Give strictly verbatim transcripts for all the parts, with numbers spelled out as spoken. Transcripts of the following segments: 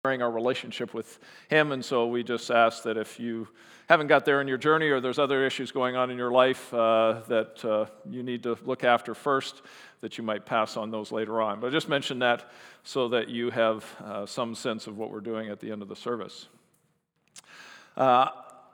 our relationship with him, and so we just ask that if you haven't got there in your journey or there's other issues going on in your life uh, that uh, you need to look after first, that you might pass on those later on. But I just mentioned that so that you have uh, some sense of what we're doing at the end of the service. Uh,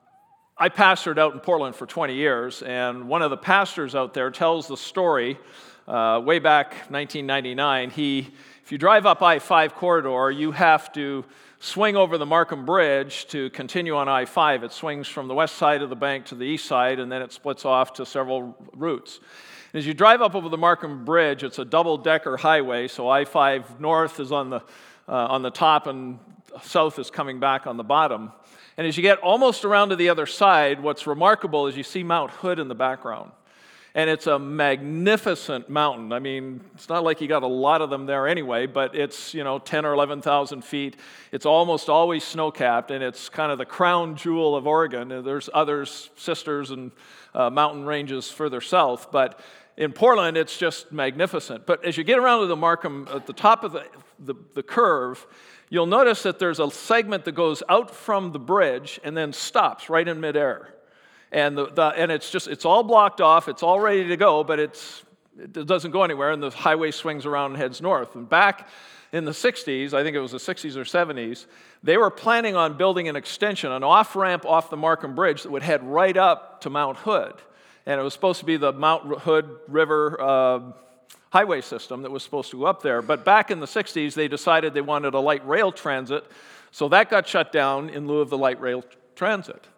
I pastored out in Portland for twenty years, and one of the pastors out there tells the story uh, way back nineteen ninety-nine. He If you drive up I five corridor, you have to swing over the Markham Bridge to continue on I five. It swings from the west side of the bank to the east side, and then it splits off to several routes. As you drive up over the Markham Bridge, it's a double-decker highway, so I five north is on the, uh, on the top and south is coming back on the bottom. And as you get almost around to the other side, what's remarkable is you see Mount Hood in the background. And it's a magnificent mountain. I mean, it's not like you got a lot of them there anyway, but it's, you know, ten or eleven thousand feet. It's almost always snow-capped, and it's kind of the crown jewel of Oregon. And there's others, sisters and uh, mountain ranges further south, but in Portland, it's just magnificent. But as you get around to the Markham, at the top of the, the, the curve, you'll notice that there's a segment that goes out from the bridge and then stops right in midair. And the, the and it's just it's all blocked off, it's all ready to go, but it's it doesn't go anywhere, and the highway swings around and heads north. And back in the sixties, I think it was the sixties or seventies, they were planning on building an extension, an off-ramp off the Markham Bridge that would head right up to Mount Hood. And it was supposed to be the Mount Hood River uh, highway system that was supposed to go up there. But back in the sixties, they decided they wanted a light rail transit, so that got shut down in lieu of the light rail transit.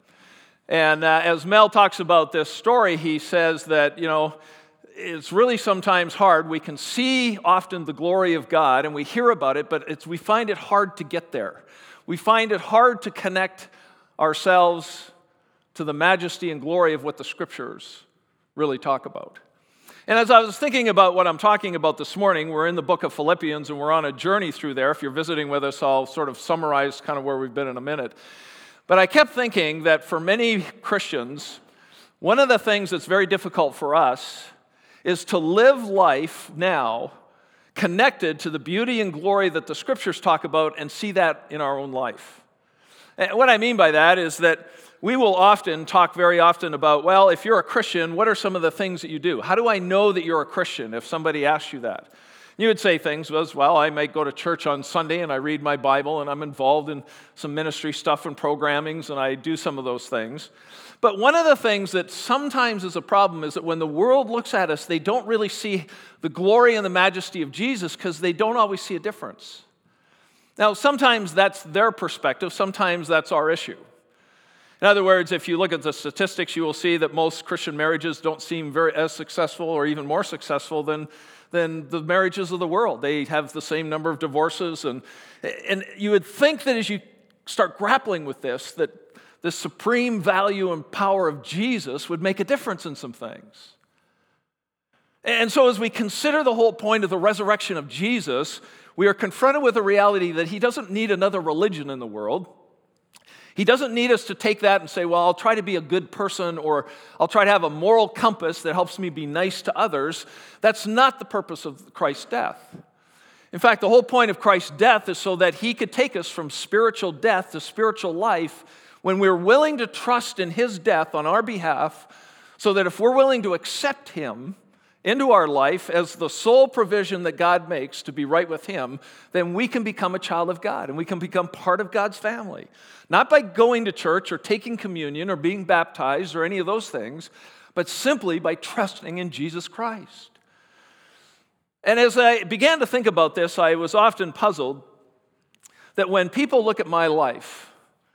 And uh, as Mel talks about this story, he says that, you know, it's really sometimes hard. We can see often the glory of God, and we hear about it, but it's, we find it hard to get there. We find it hard to connect ourselves to the majesty and glory of what the Scriptures really talk about. And as I was thinking about what I'm talking about this morning, we're in the book of Philippians, and we're on a journey through there. If you're visiting with us, I'll sort of summarize kind of where we've been in a minute. But I kept thinking that for many Christians, one of the things that's very difficult for us is to live life now connected to the beauty and glory that the Scriptures talk about and see that in our own life. And what I mean by that is that we will often talk very often about, well, if you're a Christian, what are some of the things that you do? How do I know that you're a Christian if somebody asks you that? You would say things as, well, I might go to church on Sunday and I read my Bible and I'm involved in some ministry stuff and programmings and I do some of those things. But one of the things that sometimes is a problem is that when the world looks at us, they don't really see the glory and the majesty of Jesus because they don't always see a difference. Now, sometimes that's their perspective, sometimes that's our issue. In other words, if you look at the statistics, you will see that most Christian marriages don't seem very as successful or even more successful than than the marriages of the world. They have the same number of divorces. And, and you would think that as you start grappling with this, that the supreme value and power of Jesus would make a difference in some things. And so as we consider the whole point of the resurrection of Jesus, we are confronted with the reality that he doesn't need another religion in the world. He doesn't need us to take that and say, well, I'll try to be a good person or I'll try to have a moral compass that helps me be nice to others. That's not the purpose of Christ's death. In fact, the whole point of Christ's death is so that he could take us from spiritual death to spiritual life when we're willing to trust in his death on our behalf, so that if we're willing to accept him into our life as the sole provision that God makes to be right with him, then we can become a child of God and we can become part of God's family. Not by going to church or taking communion or being baptized or any of those things, but simply by trusting in Jesus Christ. And as I began to think about this, I was often puzzled that when people look at my life,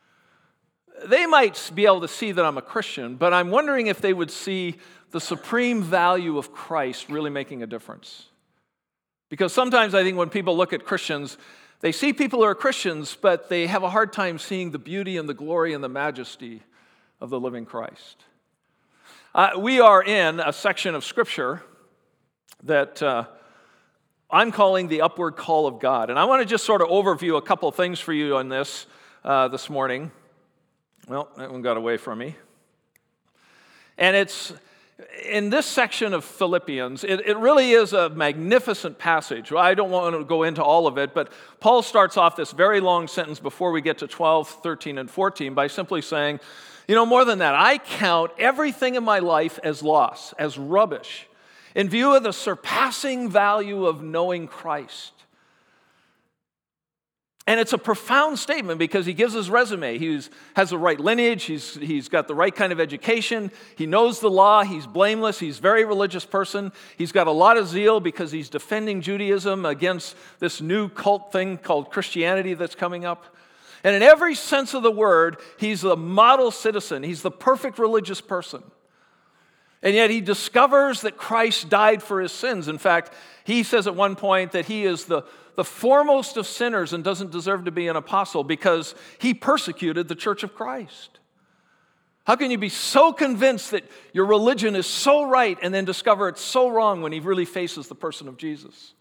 they might be able to see that I'm a Christian, but I'm wondering if they would see the supreme value of Christ really making a difference. Because sometimes I think when people look at Christians, they see people who are Christians, but they have a hard time seeing the beauty and the glory and the majesty of the living Christ. Uh, we are in a section of Scripture that uh, I'm calling the upward call of God. And I want to just sort of overview a couple of things for you on this uh, this morning. Well, that one got away from me. And it's in this section of Philippians, it, it really is a magnificent passage. I don't want to go into all of it, but Paul starts off this very long sentence before we get to twelve, thirteen, and fourteen by simply saying, you know, more than that, I count everything in my life as loss, as rubbish, in view of the surpassing value of knowing Christ. And it's a profound statement because he gives his resume. He has the right lineage. He's, he's got the right kind of education. He knows the law. He's blameless. He's a very religious person. He's got a lot of zeal because he's defending Judaism against this new cult thing called Christianity that's coming up. And in every sense of the word, he's a model citizen. He's the perfect religious person. And yet he discovers that Christ died for his sins. In fact, he says at one point that he is the, the foremost of sinners and doesn't deserve to be an apostle because he persecuted the church of Christ. How can you be so convinced that your religion is so right and then discover it's so wrong when he really faces the person of Jesus?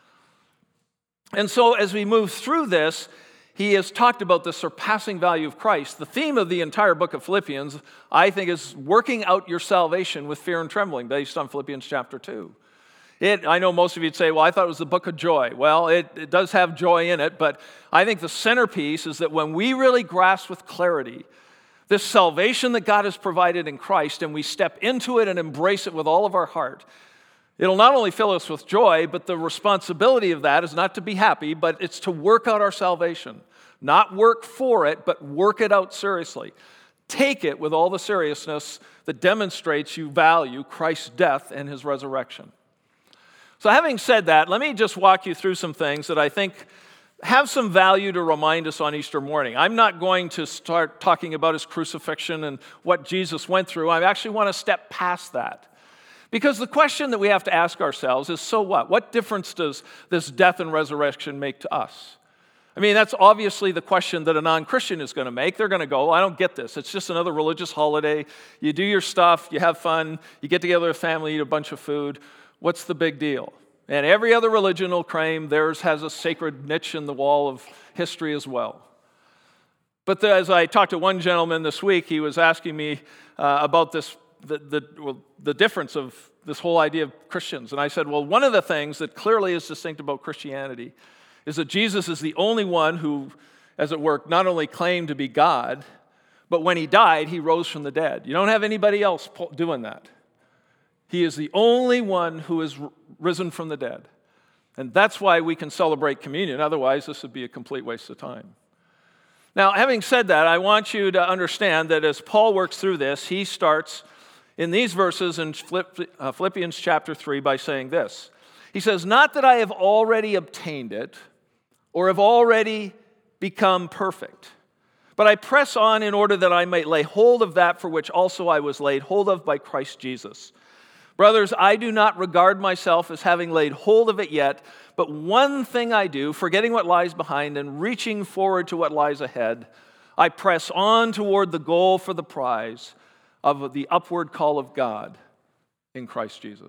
And so as we move through this, he has talked about the surpassing value of Christ. The theme of the entire book of Philippians, I think, is working out your salvation with fear and trembling, based on Philippians chapter two. It, I know most of you would say, well, I thought it was the book of joy. Well, it, it does have joy in it, but I think the centerpiece is that when we really grasp with clarity this salvation that God has provided in Christ, and we step into it and embrace it with all of our heart, it'll not only fill us with joy, but the responsibility of that is not to be happy, but it's to work out our salvation. Not work for it, but work it out seriously. Take it with all the seriousness that demonstrates you value Christ's death and his resurrection. So having said that, let me just walk you through some things that I think have some value to remind us on Easter morning. I'm not going to start talking about his crucifixion and what Jesus went through. I actually want to step past that. Because the question that we have to ask ourselves is, so what? What difference does this death and resurrection make to us? I mean, that's obviously the question that a non-Christian is going to make. They're going to go, I don't get this. It's just another religious holiday. You do your stuff, you have fun, you get together with family, eat a bunch of food. What's the big deal? And every other religion will claim theirs has a sacred niche in the wall of history as well. But the, as I talked to one gentleman this week, he was asking me uh, about this, the, the, well, the difference of this whole idea of Christians. And I said, well, one of the things that clearly is distinct about Christianity is that Jesus is the only one who, as it were, not only claimed to be God, but when he died, he rose from the dead. You don't have anybody else doing that. He is the only one who is risen from the dead. And that's why we can celebrate communion. Otherwise, this would be a complete waste of time. Now, having said that, I want you to understand that as Paul works through this, he starts in these verses in Philippians chapter three by saying this. He says, not that I have already obtained it or have already become perfect, but I press on in order that I might lay hold of that for which also I was laid hold of by Christ Jesus. Brothers, I do not regard myself as having laid hold of it yet, but one thing I do, forgetting what lies behind and reaching forward to what lies ahead, I press on toward the goal for the prize of the upward call of God in Christ Jesus.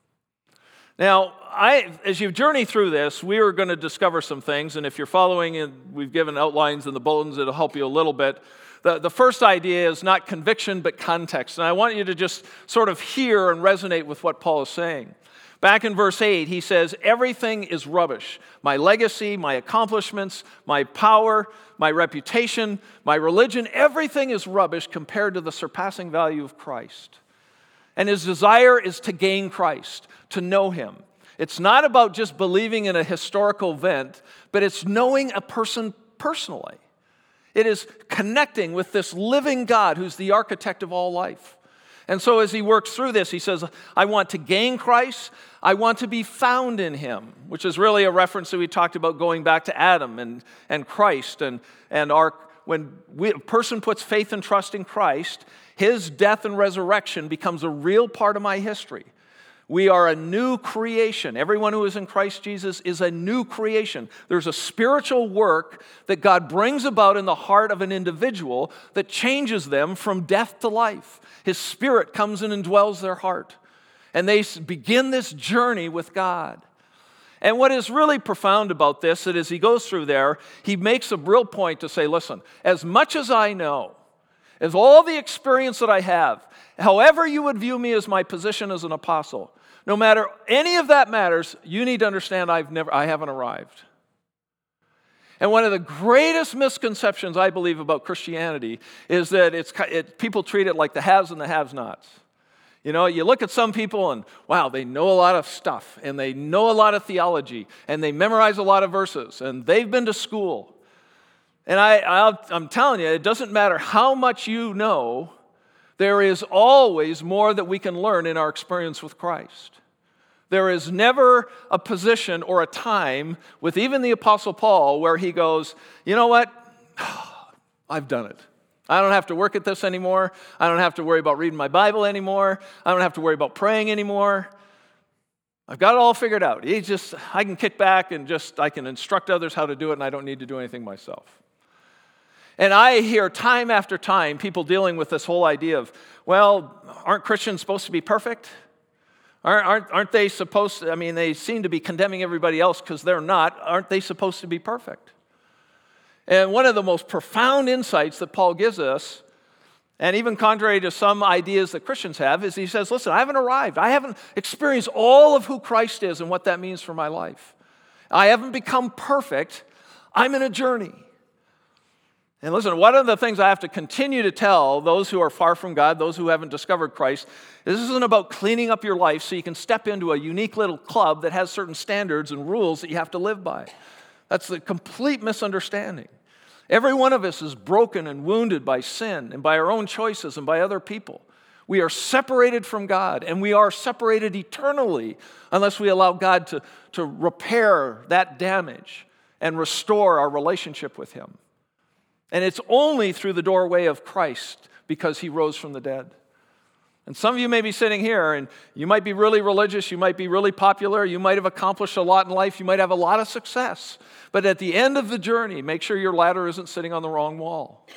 Now, I, as you journey through this, we are going to discover some things, and if you're following, and we've given outlines in the bulletins, it'll help you a little bit. The, the first idea is not conviction, but context, and I want you to just sort of hear and resonate with what Paul is saying. Back in verse eight, he says, everything is rubbish. My legacy, my accomplishments, my power, my reputation, my religion, everything is rubbish compared to the surpassing value of Christ. And his desire is to gain Christ, to know him. It's not about just believing in a historical event, but it's knowing a person personally. It is connecting with this living God who's the architect of all life. And so as he works through this, he says, I want to gain Christ. I want to be found in him, which is really a reference that we talked about going back to Adam and, and Christ. And, and our, when we, a person puts faith and trust in Christ, his death and resurrection becomes a real part of my history. We are a new creation. Everyone who is in Christ Jesus is a new creation. There's a spiritual work that God brings about in the heart of an individual that changes them from death to life. His Spirit comes in and dwells their heart. And they begin this journey with God. And what is really profound about this, that as he goes through there, he makes a real point to say, listen, as much as I know, is all the experience that I have, however you would view me as my position as an apostle, no matter any of that matters, you need to understand I've never, I haven't arrived. And one of the greatest misconceptions I believe about Christianity is that it's it, people treat it like the haves and the have-nots. You know, you look at some people and, wow, they know a lot of stuff, and they know a lot of theology, and they memorize a lot of verses, and they've been to school. And I, I'll, I'm telling you, it doesn't matter how much you know, there is always more that we can learn in our experience with Christ. There is never a position or a time with even the Apostle Paul where he goes, you know what, I've done it. I don't have to work at this anymore. I don't have to worry about reading my Bible anymore. I don't have to worry about praying anymore. I've got it all figured out. He just, I can kick back and just, I can instruct others how to do it, and I don't need to do anything myself. And I hear time after time people dealing with this whole idea of, well, aren't Christians supposed to be perfect? Aren't, aren't, aren't they supposed to, I mean, they seem to be condemning everybody else because they're not. Aren't they supposed to be perfect? And one of the most profound insights that Paul gives us, and even contrary to some ideas that Christians have, is he says, listen, I haven't arrived. I haven't experienced all of who Christ is and what that means for my life. I haven't become perfect. I'm in a journey. And listen, one of the things I have to continue to tell those who are far from God, those who haven't discovered Christ, this isn't about cleaning up your life so you can step into a unique little club that has certain standards and rules that you have to live by. That's the complete misunderstanding. Every one of us is broken and wounded by sin and by our own choices and by other people. We are separated from God, and we are separated eternally unless we allow God to, to repair that damage and restore our relationship with Him. And it's only through the doorway of Christ because He rose from the dead. And some of you may be sitting here and you might be really religious, you might be really popular, you might have accomplished a lot in life, you might have a lot of success. But at the end of the journey, make sure your ladder isn't sitting on the wrong wall.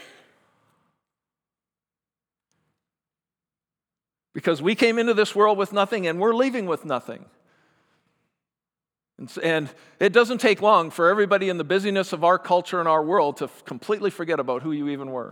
Because we came into this world with nothing and we're leaving with nothing. And it doesn't take long for everybody in the busyness of our culture and our world to completely forget about who you even were.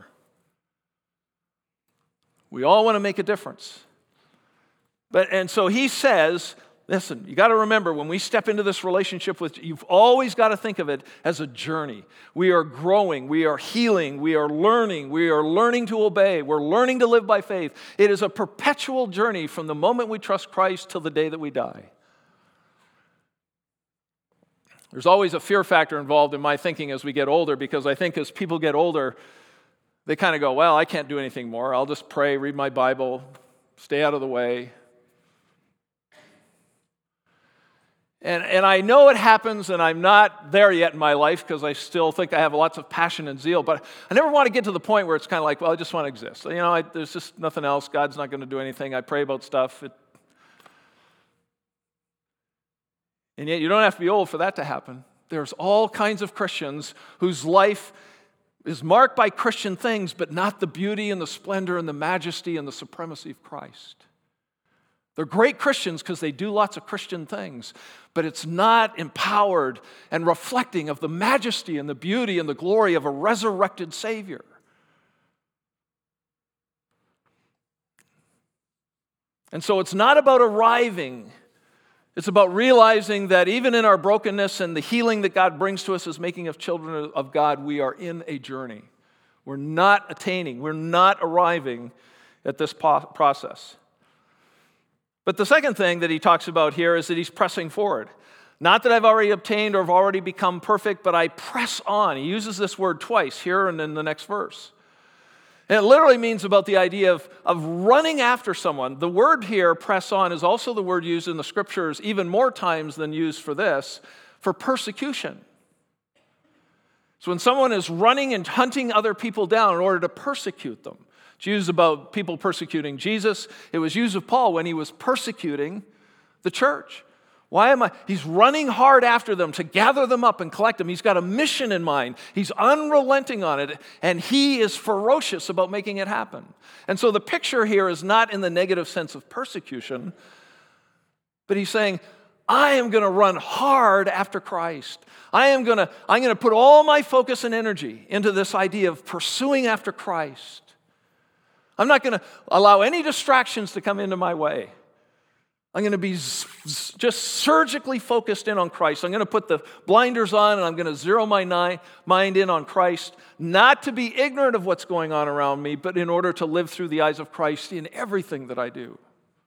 We all want to make a difference. But and so he says, listen, you got to remember when we step into this relationship with, you've always got to think of it as a journey. We are growing, we are healing, we are learning, we are learning to obey, we're learning to live by faith. It is a perpetual journey from the moment we trust Christ till the day that we die. There's always a fear factor involved in my thinking as we get older, because I think as people get older, they kind of go, well, I can't do anything more. I'll just pray, read my Bible, stay out of the way. And, and I know it happens, and I'm not there yet in my life because I still think I have lots of passion and zeal, but I never want to get to the point where it's kind of like, well, I just want to exist. You know, I, there's just nothing else. God's not going to do anything. I pray about stuff. It, and yet you don't have to be old for that to happen. There's all kinds of Christians whose life is marked by Christian things, but not the beauty and the splendor and the majesty and the supremacy of Christ. They're great Christians because they do lots of Christian things, but it's not empowered and reflecting of the majesty and the beauty and the glory of a resurrected Savior. And so it's not about arriving. It's about realizing that even in our brokenness and the healing that God brings to us as making of children of God, we are in a journey. We're not attaining, we're not arriving at this process. But the second thing that he talks about here is that he's pressing forward. Not that I've already obtained or have already become perfect, but I press on. He uses this word twice here and in the next verse. And it literally means about the idea of, of running after someone. The word here, press on, is also the word used in the scriptures even more times than used for this, for persecution. So when someone is running and hunting other people down in order to persecute them, it's used about people persecuting Jesus. It was used of Paul when he was persecuting the church. Why am I? He's running hard after them to gather them up and collect them. He's got a mission in mind. He's unrelenting on it, and he is ferocious about making it happen. And so the picture here is not in the negative sense of persecution, but he's saying, I am going to run hard after Christ. I am going to, I'm going to put all my focus and energy into this idea of pursuing after Christ. I'm not going to allow any distractions to come into my way. I'm going to be just surgically focused in on Christ. I'm going to put the blinders on and I'm going to zero my ni- mind in on Christ, not to be ignorant of what's going on around me, but in order to live through the eyes of Christ in everything that I do.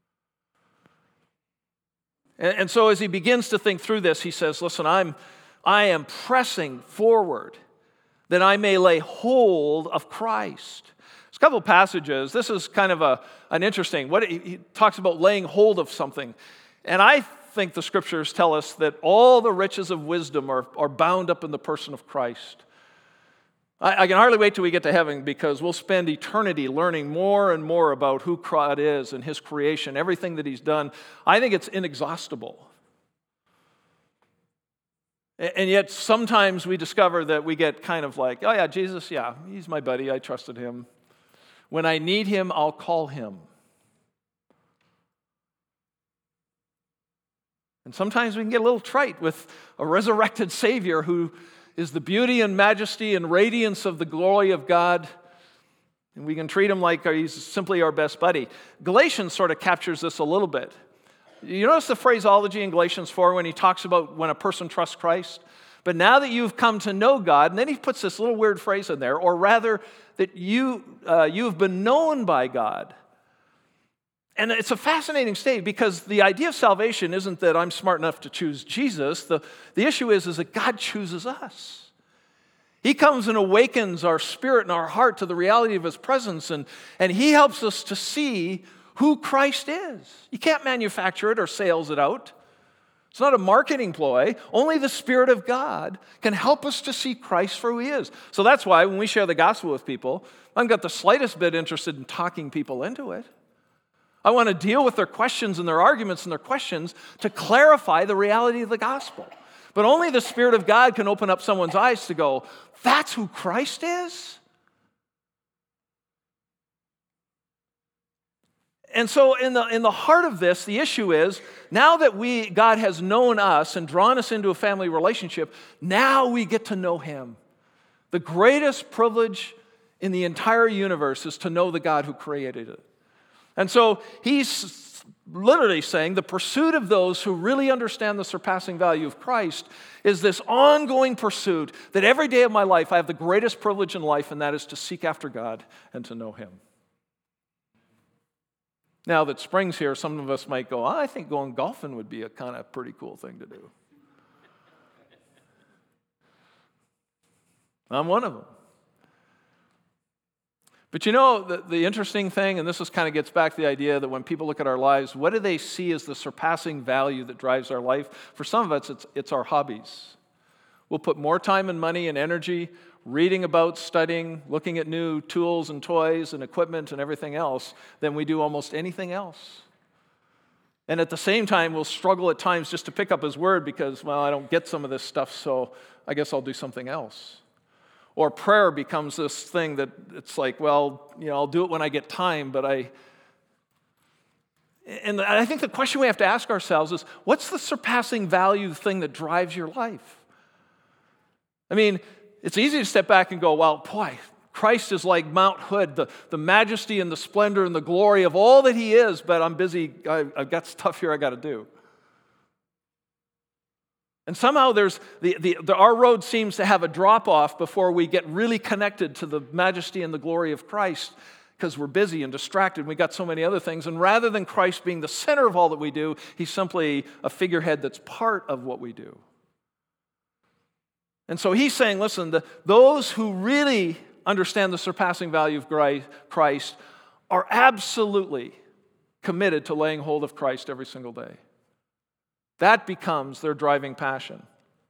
And, and so as he begins to think through this, he says, listen, I'm, I am pressing forward that I may lay hold of Christ. There's a couple of passages. This is kind of a, an interesting, what he, he talks about laying hold of something. And I think the scriptures tell us that all the riches of wisdom are, are bound up in the person of Christ. I, I can hardly wait till we get to heaven because we'll spend eternity learning more and more about who God is and his creation, everything that he's done. I think it's inexhaustible. And yet sometimes we discover that we get kind of like, oh yeah, Jesus, yeah, he's my buddy, I trusted him. When I need him, I'll call him. And sometimes we can get a little trite with a resurrected Savior who is the beauty and majesty and radiance of the glory of God. And we can treat him like he's simply our best buddy. Galatians sort of captures this a little bit. You notice the phraseology in Galatians four when he talks about when a person trusts Christ? But now that you've come to know God, and then he puts this little weird phrase in there, or rather that you, uh, you have been known by God. And it's a fascinating state because the idea of salvation isn't that I'm smart enough to choose Jesus. The, the issue is, is that God chooses us. He comes and awakens our spirit and our heart to the reality of his presence, and, and he helps us to see who Christ is. You can't manufacture it or sales it out. It's not a marketing ploy. Only the Spirit of God can help us to see Christ for who he is. So that's why when we share the gospel with people, I'm not the slightest bit interested in talking people into it. I want to deal with their questions and their arguments and their questions to clarify the reality of the gospel. But only the Spirit of God can open up someone's eyes to go, that's who Christ is? And so in the, in the heart of this, the issue is, now that we God has known us and drawn us into a family relationship, now we get to know him. The greatest privilege in the entire universe is to know the God who created it. And so he's literally saying the pursuit of those who really understand the surpassing value of Christ is this ongoing pursuit that every day of my life I have the greatest privilege in life, and that is to seek after God and to know him. Now that spring's here, some of us might go, oh, I think going golfing would be a kind of pretty cool thing to do. I'm one of them. But you know, the, the interesting thing, and this is kind of gets back to the idea that when people look at our lives, what do they see as the surpassing value that drives our life? For some of us, it's, it's our hobbies. We'll put more time and money and energy reading about, studying, looking at new tools and toys and equipment and everything else than we do almost anything else. And at the same time, we'll struggle at times just to pick up his word because, well, I don't get some of this stuff, so I guess I'll do something else. Or prayer becomes this thing that it's like, well, you know, I'll do it when I get time, but I... And I think the question we have to ask ourselves is, what's the surpassing value thing that drives your life? I mean, it's easy to step back and go, well, boy, Christ is like Mount Hood, the, the majesty and the splendor and the glory of all that he is, but I'm busy, I, I've got stuff here I got to do. And somehow there's the, the, the, our road seems to have a drop-off before we get really connected to the majesty and the glory of Christ because we're busy and distracted and we got so many other things. And rather than Christ being the center of all that we do, he's simply a figurehead that's part of what we do. And so he's saying, listen, the, those who really understand the surpassing value of Christ are absolutely committed to laying hold of Christ every single day. That becomes their driving passion.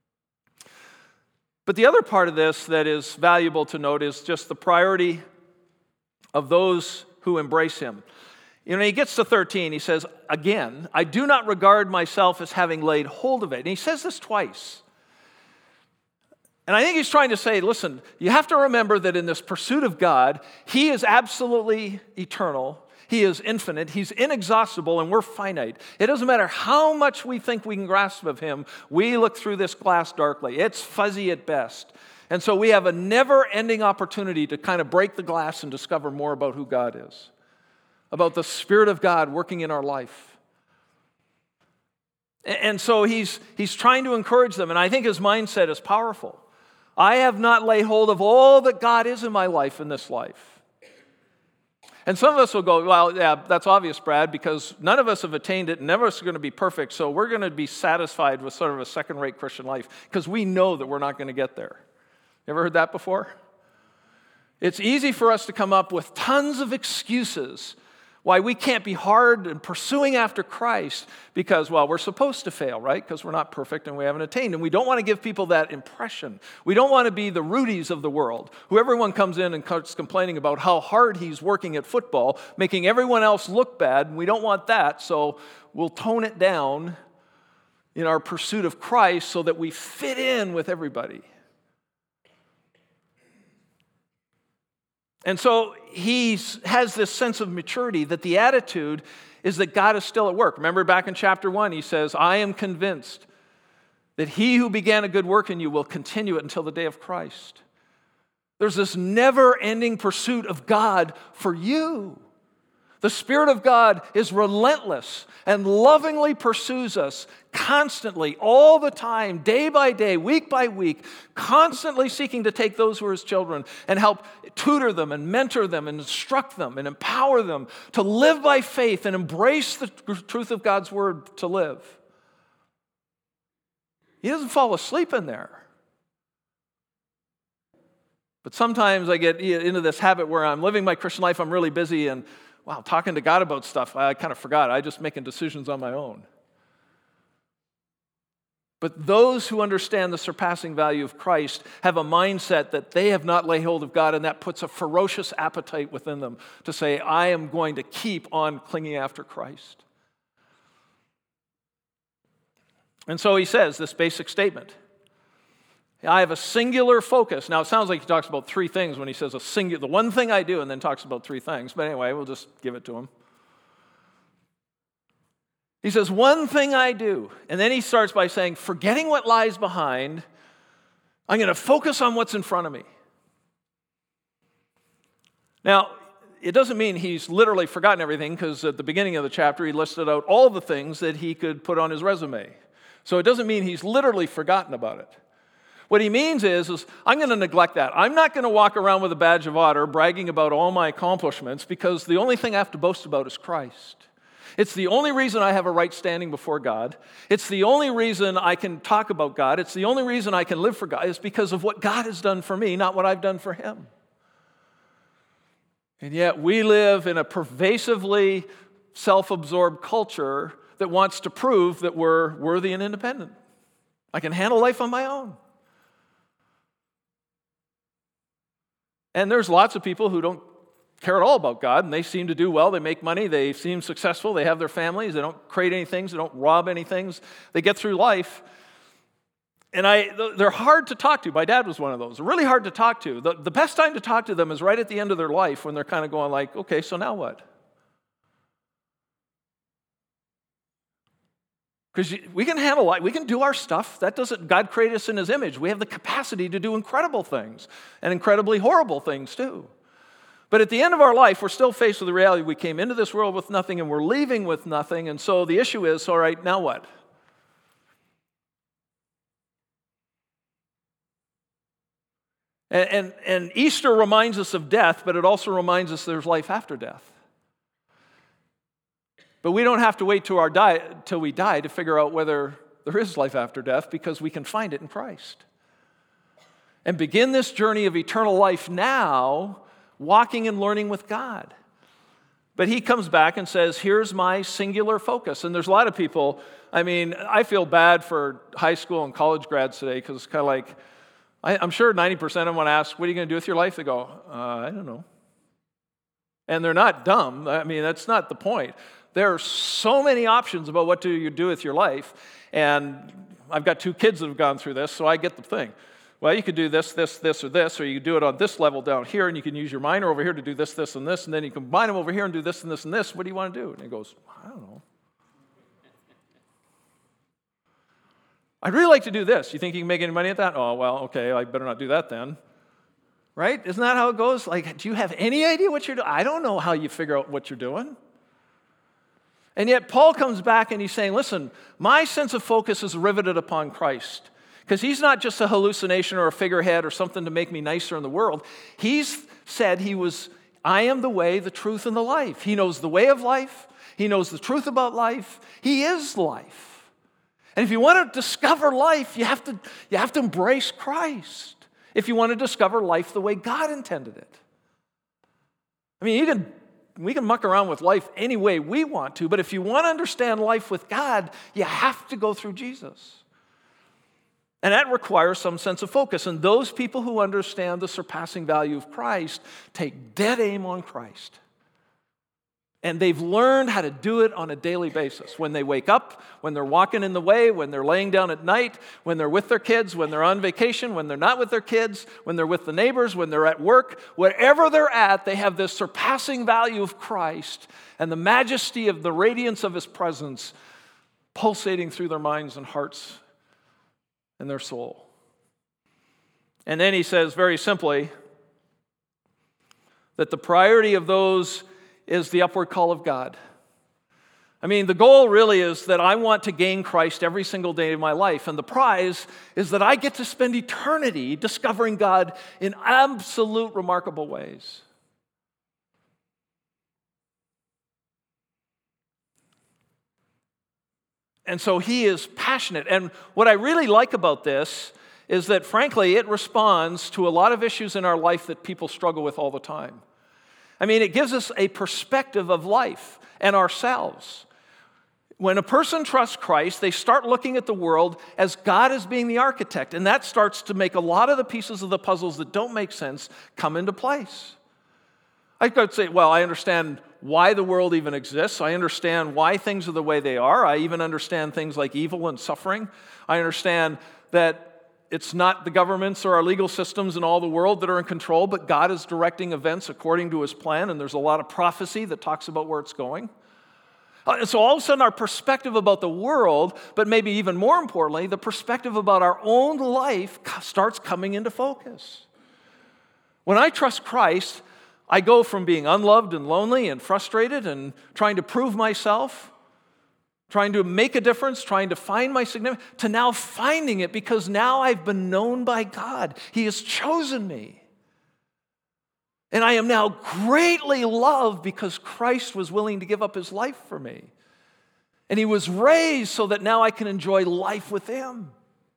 But the other part of this that is valuable to note is just the priority of those who embrace him. You know, he gets to thirteen, he says, again, I do not regard myself as having laid hold of it. And he says this twice. And I think he's trying to say, listen, you have to remember that in this pursuit of God, he is absolutely eternal. He is infinite. He's inexhaustible, and we're finite. It doesn't matter how much we think we can grasp of him. We look through this glass darkly. It's fuzzy at best. And so we have a never-ending opportunity to kind of break the glass and discover more about who God is, about the Spirit of God working in our life. And so he's, he's trying to encourage them, and I think his mindset is powerful. I have not laid hold of all that God is in my life in this life. And some of us will go, well, yeah, that's obvious, Brad, because none of us have attained it, and none of us are going to be perfect, so we're going to be satisfied with sort of a second-rate Christian life because we know that we're not going to get there. You ever heard that before? It's easy for us to come up with tons of excuses why we can't be hard in pursuing after Christ because, well, we're supposed to fail, right? Because we're not perfect and we haven't attained. And we don't want to give people that impression. We don't want to be the Rudies of the world, who everyone comes in and starts complaining about how hard he's working at football, making everyone else look bad. And we don't want that, so we'll tone it down in our pursuit of Christ so that we fit in with everybody. And so he has this sense of maturity that the attitude is that God is still at work. Remember back in chapter one, he says, I am convinced that he who began a good work in you will continue it until the day of Christ. There's this never-ending pursuit of God for you. The Spirit of God is relentless and lovingly pursues us constantly, all the time, day by day, week by week, constantly seeking to take those who are his children and help tutor them and mentor them and instruct them and empower them to live by faith and embrace the truth of God's word to live. He doesn't fall asleep in there. But sometimes I get into this habit where I'm living my Christian life, I'm really busy, and wow, talking to God about stuff, I kind of forgot. I just making decisions on my own. But those who understand the surpassing value of Christ have a mindset that they have not laid hold of God, and that puts a ferocious appetite within them to say, I am going to keep on clinging after Christ. And so he says this basic statement. I have a singular focus. Now, it sounds like he talks about three things when he says a singular, the one thing I do, and then talks about three things. But anyway, we'll just give it to him. He says, one thing I do. And then he starts by saying, forgetting what lies behind, I'm going to focus on what's in front of me. Now, it doesn't mean he's literally forgotten everything, because at the beginning of the chapter, he listed out all the things that he could put on his resume. So it doesn't mean he's literally forgotten about it. What he means is, is I'm going to neglect that. I'm not going to walk around with a badge of honor bragging about all my accomplishments, because the only thing I have to boast about is Christ. It's the only reason I have a right standing before God. It's the only reason I can talk about God. It's the only reason I can live for God. It's because of what God has done for me, not what I've done for him. And yet we live in a pervasively self-absorbed culture that wants to prove that we're worthy and independent. I can handle life on my own. And there's lots of people who don't care at all about God, and they seem to do well. They make money. They seem successful. They have their families. They don't create any things. They don't rob any things. They get through life. And I, they're hard to talk to. My dad was one of those. They're really hard to talk to. The, the best time to talk to them is right at the end of their life, when they're kind of going like, okay, so now what? Because we can handle life, we can do our stuff. That doesn't, God created us in his image. We have the capacity to do incredible things and incredibly horrible things too. But at the end of our life, we're still faced with the reality we came into this world with nothing and we're leaving with nothing. And so the issue is, all right, now what? And, and, and Easter reminds us of death, but it also reminds us there's life after death. But we don't have to wait till, our die, till we die to figure out whether there is life after death, because we can find it in Christ. And begin this journey of eternal life now, walking and learning with God. But he comes back and says, here's my singular focus. And there's a lot of people, I mean, I feel bad for high school and college grads today, because it's kind of like, I, I'm sure ninety percent of them want to ask, what are you going to do with your life? They go, uh, I don't know. And they're not dumb. I mean, that's not the point. There are so many options about what do you do with your life. And I've got two kids that have gone through this, so I get the thing. Well, you could do this, this, this, or this, or you could do it on this level down here, and you can use your minor over here to do this, this, and this, and then you combine them over here and do this and this and this. What do you want to do? And he goes, I don't know. I'd really like to do this. You think you can make any money at that? Oh, well, okay, I better not do that then. Right? Isn't that how it goes? Like, do you have any idea what you're doing? I don't know how you figure out what you're doing. And yet Paul comes back and he's saying, listen, my sense of focus is riveted upon Christ. Because he's not just a hallucination or a figurehead or something to make me nicer in the world. He's said he was, I am the way, the truth, and the life. He knows the way of life. He knows the truth about life. He is life. And if you want to discover life, you have to, you have to embrace Christ. If you want to discover life the way God intended it. I mean, you can, we can muck around with life any way we want to, but if you want to understand life with God, you have to go through Jesus. And that requires some sense of focus. And those people who understand the surpassing value of Christ take dead aim on Christ. And they've learned how to do it on a daily basis. When they wake up, when they're walking in the way, when they're laying down at night, when they're with their kids, when they're on vacation, when they're not with their kids, when they're with the neighbors, when they're at work, wherever they're at, they have this surpassing value of Christ and the majesty of the radiance of His presence pulsating through their minds and hearts and their soul. And then he says very simply that the priority of those is the upward call of God. I mean, the goal really is that I want to gain Christ every single day of my life, and the prize is that I get to spend eternity discovering God in absolute remarkable ways. And so he is passionate. And what I really like about this is that, frankly, it responds to a lot of issues in our life that people struggle with all the time. I mean, it gives us a perspective of life and ourselves. When a person trusts Christ, they start looking at the world as God as being the architect, and that starts to make a lot of the pieces of the puzzles that don't make sense come into place. I could say, well, I understand why the world even exists. I understand why things are the way they are. I even understand things like evil and suffering. I understand that it's not the governments or our legal systems in all the world that are in control, but God is directing events according to His plan, and there's a lot of prophecy that talks about where it's going. And so all of a sudden our perspective about the world, but maybe even more importantly, the perspective about our own life starts coming into focus. When I trust Christ, I go from being unloved and lonely and frustrated and trying to prove myself, trying to make a difference, trying to find my significance, to now finding it because now I've been known by God. He has chosen me. And I am now greatly loved because Christ was willing to give up His life for me. And He was raised so that now I can enjoy life with Him.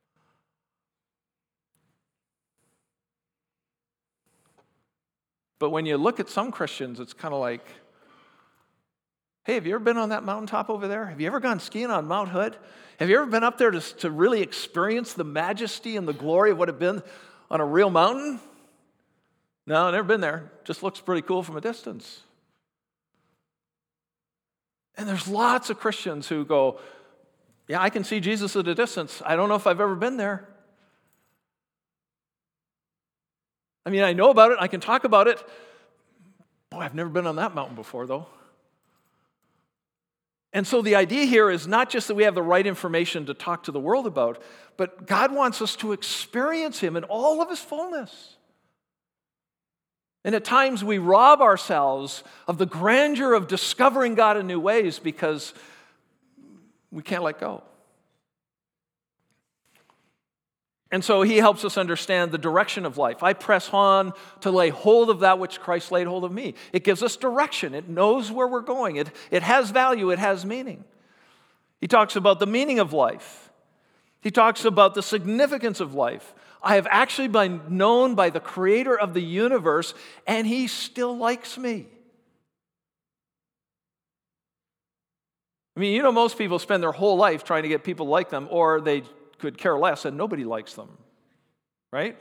But when you look at some Christians, it's kind of like, hey, have you ever been on that mountaintop over there? Have you ever gone skiing on Mount Hood? Have you ever been up there to, to really experience the majesty and the glory of what had been on a real mountain? No, I've never been there. Just looks pretty cool from a distance. And there's lots of Christians who go, yeah, I can see Jesus at a distance. I don't know if I've ever been there. I mean, I know about it. I can talk about it. Boy, I've never been on that mountain before, though. And so the idea here is not just that we have the right information to talk to the world about, but God wants us to experience Him in all of His fullness. And at times we rob ourselves of the grandeur of discovering God in new ways because we can't let go. And so he helps us understand the direction of life. I press on to lay hold of that which Christ laid hold of me. It gives us direction. It knows where we're going. It, it has value. It has meaning. He talks about the meaning of life. He talks about the significance of life. I have actually been known by the Creator of the universe, and He still likes me. I mean, you know, most people spend their whole life trying to get people to like them, or they could care less and nobody likes them, right?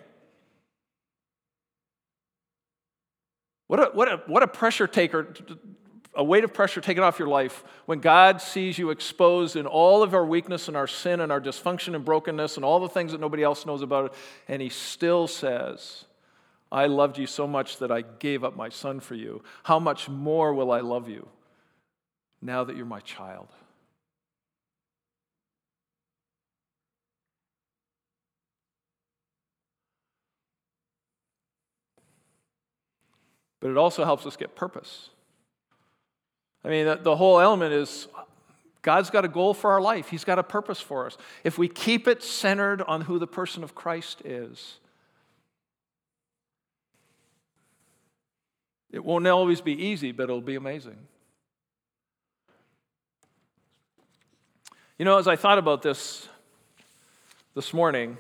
What a, what a, what a pressure taker, a weight of pressure taken off your life when God sees you exposed in all of our weakness and our sin and our dysfunction and brokenness and all the things that nobody else knows about it, and He still says, I loved you so much that I gave up my Son for you. How much more will I love you now that you're my child? but it also helps us get purpose. I mean, the, the whole element is God's got a goal for our life. He's got a purpose for us. If we keep it centered on who the person of Christ is, it won't always be easy, but it'll be amazing. You know, as I thought about this this morning,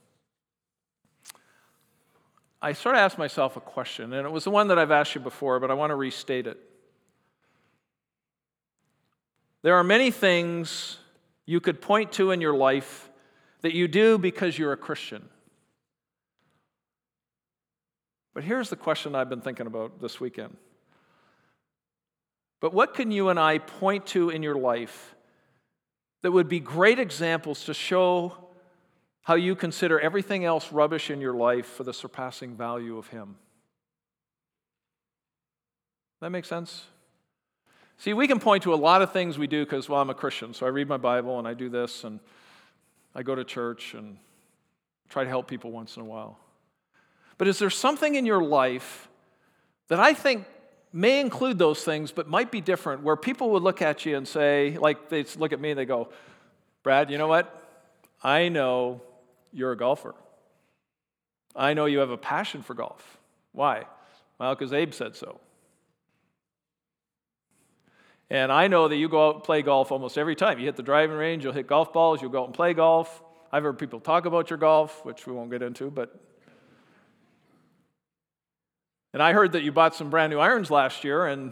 I sort of asked myself a question, and it was the one that I've asked you before, but I want to restate it. There are many things you could point to in your life that you do because you're a Christian. But here's the question I've been thinking about this weekend. But what can you and I point to in your life that would be great examples to show how you consider everything else rubbish in your life for the surpassing value of Him? That make sense? See, we can point to a lot of things we do because, well, I'm a Christian, so I read my Bible and I do this and I go to church and try to help people once in a while. But is there something in your life that I think may include those things but might be different, where people would look at you and say, like they look at me and they go, Brad, you know what? I know you're a golfer. I know you have a passion for golf. Why? Well, because Abe said so. And I know that you go out and play golf almost every time. You hit the driving range, you'll hit golf balls, you'll go out and play golf. I've heard people talk about your golf, which we won't get into, but... And I heard that you bought some brand new irons last year, and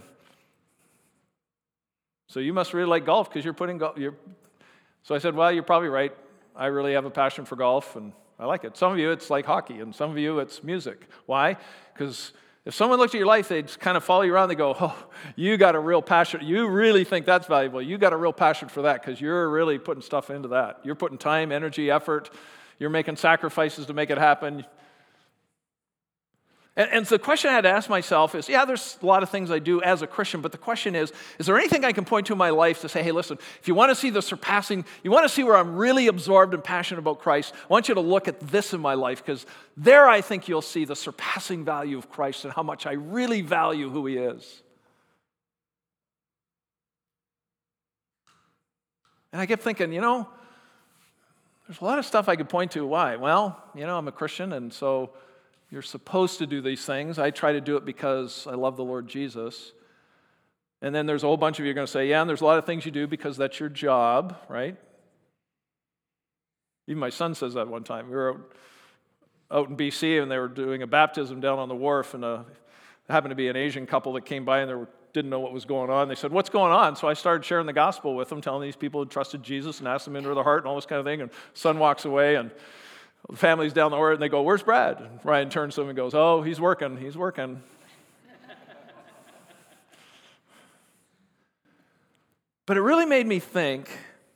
so you must really like golf because you're putting golf... You're... So I said, well, you're probably right. I really have a passion for golf, and I like it. Some of you, it's like hockey, and some of you, it's music. Why? Because if someone looked at your life, they'd kind of follow you around. They go, oh, you got a real passion. You really think that's valuable. You got a real passion for that because you're really putting stuff into that. You're putting time, energy, effort. You're making sacrifices to make it happen. And, and so the question I had to ask myself is, yeah, there's a lot of things I do as a Christian, but the question is, is there anything I can point to in my life to say, hey, listen, if you want to see the surpassing, you want to see where I'm really absorbed and passionate about Christ, I want you to look at this in my life, because there I think you'll see the surpassing value of Christ and how much I really value who He is. And I kept thinking, you know, there's a lot of stuff I could point to. Why? Well, you know, I'm a Christian, and so you're supposed to do these things. I try to do it because I love the Lord Jesus. And then there's a whole bunch of you are going to say, yeah, and there's a lot of things you do because that's your job, right? Even my son says that one time. We were out, out in B C, and they were doing a baptism down on the wharf, and a, it happened to be an Asian couple that came by, and they were, didn't know what was going on. They said, what's going on? So I started sharing the gospel with them, telling these people who trusted Jesus and asked them into their heart and all this kind of thing. And son walks away, and the family's down the road, and they go, where's Brad? And Ryan turns to him and goes, oh, he's working, he's working. But it really made me think,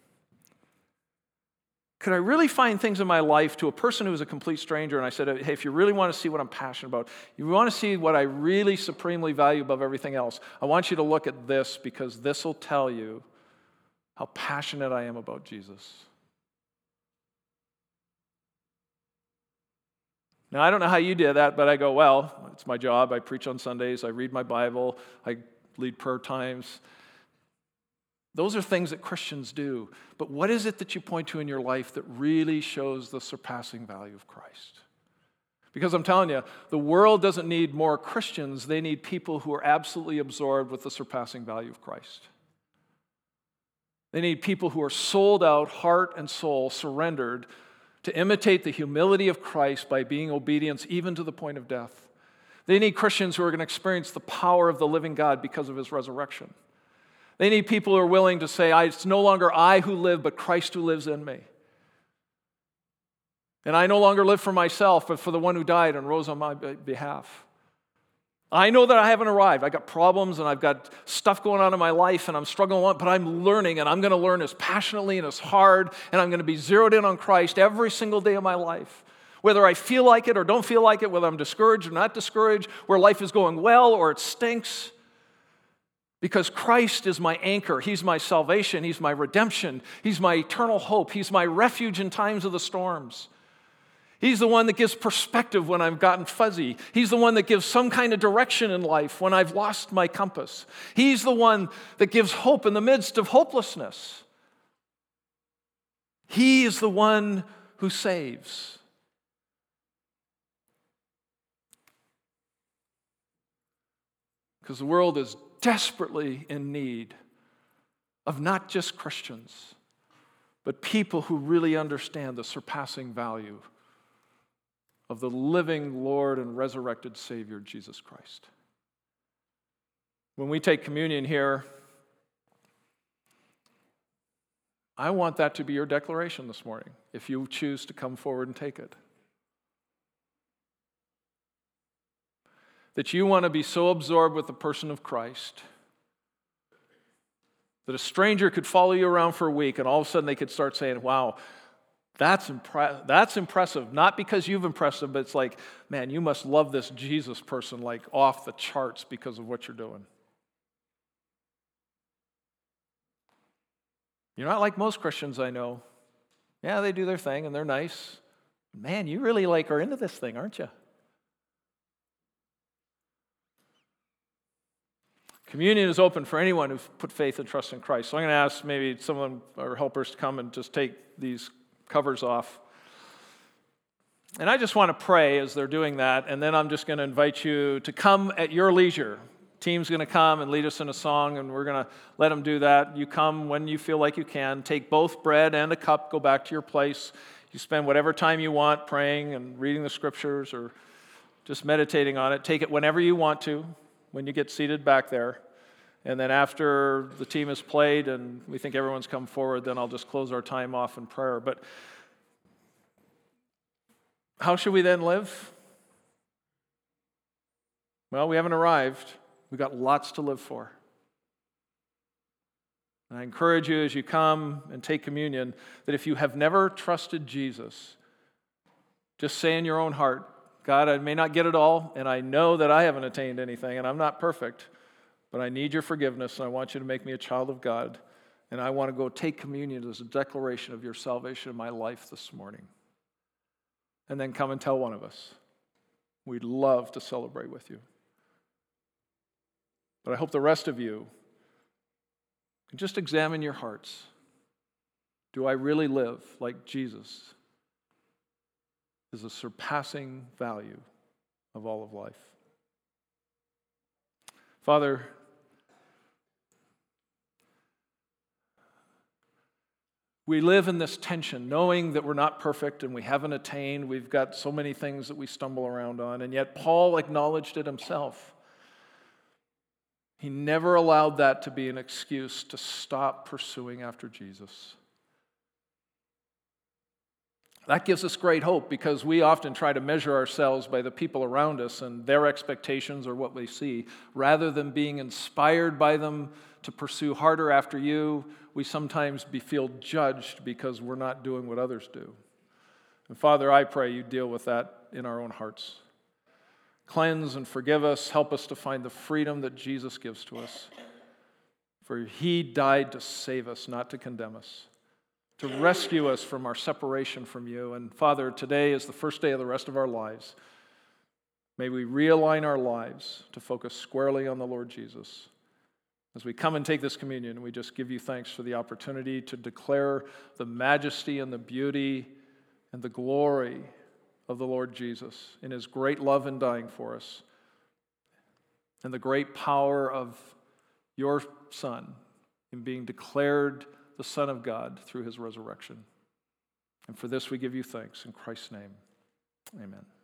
could I really find things in my life to a person who was a complete stranger? And I said, hey, if you really want to see what I'm passionate about, you want to see what I really supremely value above everything else, I want you to look at this, because this will tell you how passionate I am about Jesus. Now, I don't know how you did that, but I go, well, it's my job. I preach on Sundays. I read my Bible. I lead prayer times. Those are things that Christians do. But what is it that you point to in your life that really shows the surpassing value of Christ? Because I'm telling you, the world doesn't need more Christians. They need people who are absolutely absorbed with the surpassing value of Christ. They need people who are sold out, heart and soul, surrendered, to imitate the humility of Christ by being obedient even to the point of death. They need Christians who are going to experience the power of the living God because of His resurrection. They need people who are willing to say, it's no longer I who live, but Christ who lives in me. And I no longer live for myself, but for the one who died and rose on my behalf. I know that I haven't arrived. I've got problems and I've got stuff going on in my life and I'm struggling, but I'm learning, and I'm going to learn as passionately and as hard, and I'm going to be zeroed in on Christ every single day of my life. Whether I feel like it or don't feel like it, whether I'm discouraged or not discouraged, where life is going well or it stinks. Because Christ is my anchor. He's my salvation. He's my redemption. He's my eternal hope. He's my refuge in times of the storms. He's the one that gives perspective when I've gotten fuzzy. He's the one that gives some kind of direction in life when I've lost my compass. He's the one that gives hope in the midst of hopelessness. He is the one who saves. Because the world is desperately in need of not just Christians, but people who really understand the surpassing value of the living Lord and resurrected Savior, Jesus Christ. When we take communion here, I want that to be your declaration this morning, if you choose to come forward and take it. That you want to be so absorbed with the person of Christ that a stranger could follow you around for a week and all of a sudden they could start saying, wow, that's, impre- that's impressive. Not because you've impressed them, but it's like, man, you must love this Jesus person like off the charts because of what you're doing. You're not like most Christians I know. Yeah, they do their thing and they're nice. Man, you really like are into this thing, aren't you? Communion is open for anyone who's put faith and trust in Christ. So I'm going to ask maybe someone, our helpers, to come and just take these covers off. And I just want to pray as they're doing that, and then I'm just going to invite you to come at your leisure. Team's going to come and lead us in a song, and we're going to let them do that. You come when you feel like you can. Take both bread and a cup, go back to your place. You spend whatever time you want praying and reading the scriptures or just meditating on it. Take it whenever you want to, when you get seated back there. And then after the team has played and we think everyone's come forward, then I'll just close our time off in prayer. But how should we then live? Well, we haven't arrived. We've got lots to live for. And I encourage you as you come and take communion that if you have never trusted Jesus, just say in your own heart, God, I may not get it all, and I know that I haven't attained anything, and I'm not perfect, but I need your forgiveness, and I want you to make me a child of God, and I want to go take communion as a declaration of your salvation in my life this morning. And then come and tell one of us. We'd love to celebrate with you. But I hope the rest of you can just examine your hearts. Do I really live like Jesus is the surpassing value of all of life? Father, we live in this tension, knowing that we're not perfect and we haven't attained. We've got so many things that we stumble around on, and yet Paul acknowledged it himself. He never allowed that to be an excuse to stop pursuing after Jesus. That gives us great hope because we often try to measure ourselves by the people around us and their expectations or what we see. Rather than being inspired by them to pursue harder after you, we sometimes be feel judged because we're not doing what others do. And Father, I pray you deal with that in our own hearts. Cleanse and forgive us. Help us to find the freedom that Jesus gives to us. For he died to save us, not to condemn us, to rescue us from our separation from you. And Father, today is the first day of the rest of our lives. May we realign our lives to focus squarely on the Lord Jesus. As we come and take this communion, we just give you thanks for the opportunity to declare the majesty and the beauty and the glory of the Lord Jesus in his great love and dying for us, and the great power of your Son in being declared the Son of God through his resurrection. And for this we give you thanks in Christ's name. Amen.